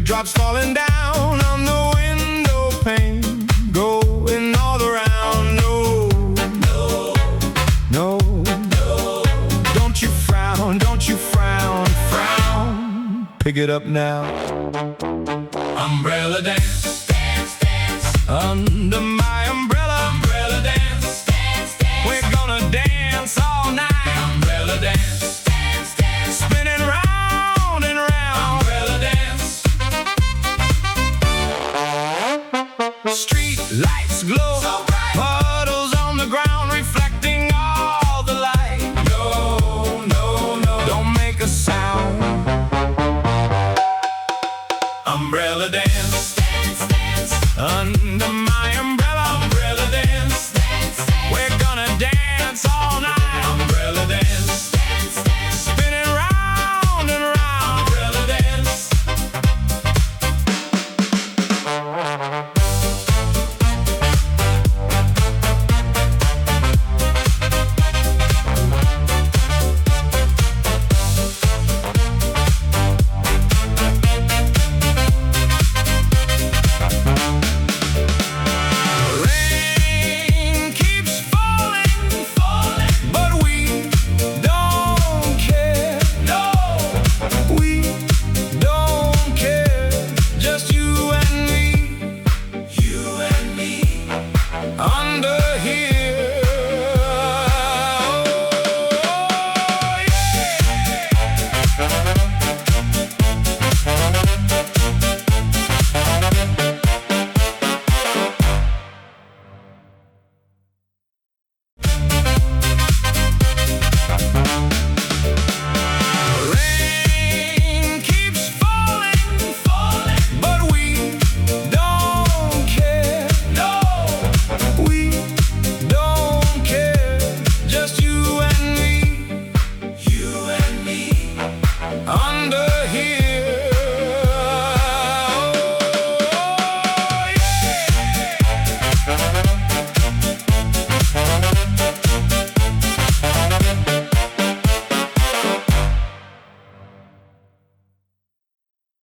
Drops falling down on the window pane, going all around. No, no, no, no. Don't you frown, don't you frown, frown. Pick it up now. Umbrella dance, dance, dance. Under my umbrella, umbrella dance, dance, dance. We're gonna dance all night. Umbrella dance, dance, dance. Spinning round and round. Umbrella dance. Street lights glow, so bright. Puddles on the ground reflecting all the light. No, no, no, don't make a sound. Umbrella dance, dance, dance. Under my umbrella, umbrella dance, dance, dance. We're gonna dance all night. Umbrella dance.